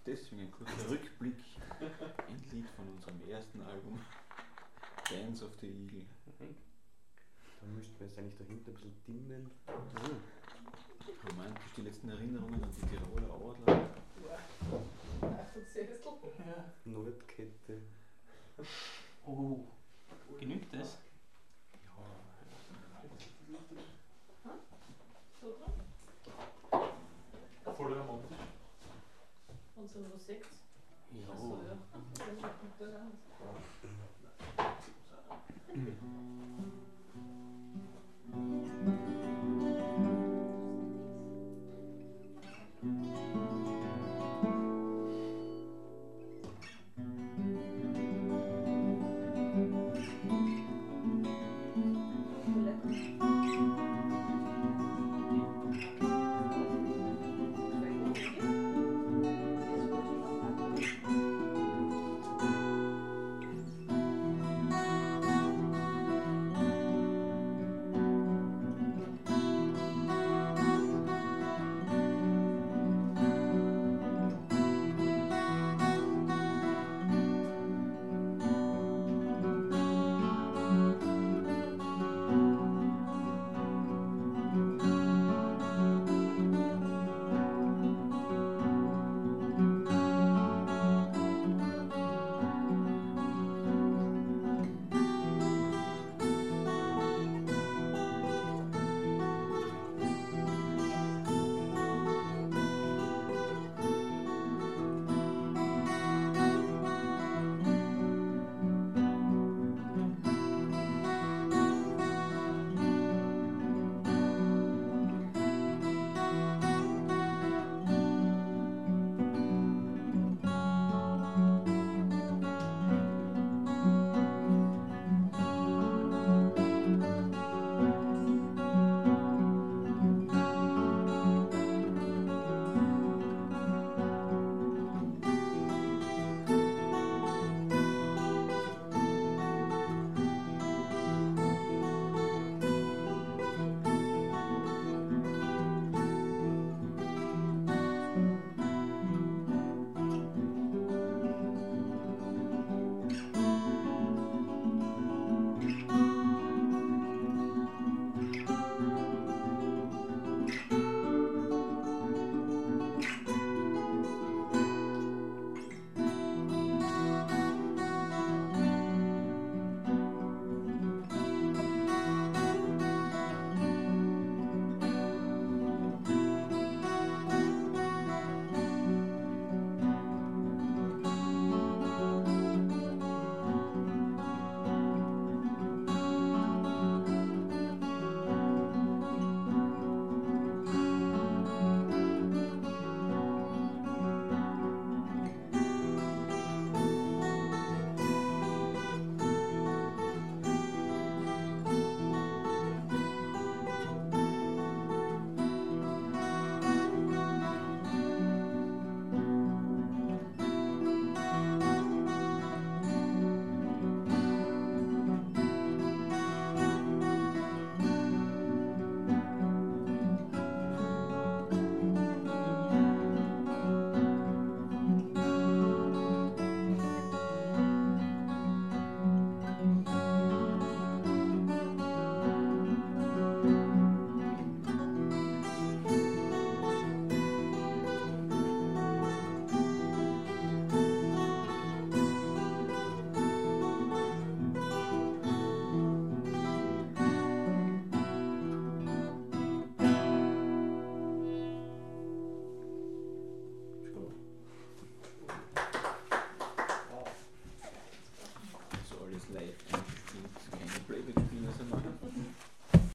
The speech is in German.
deswegen ein kurzer Rückblick. Ein Lied von unserem ersten Album, Dance of the Eagle. Da müssten wir jetzt eigentlich dahinter ein bisschen dimmen. Romantisch die letzten Erinnerungen an die Tiroler Adler. Ja. Nordkette. Oh, genügt das? So dran? Voll romantisch. Und so noch 6? Ja. Achso, ja. Dann macht man da ganz.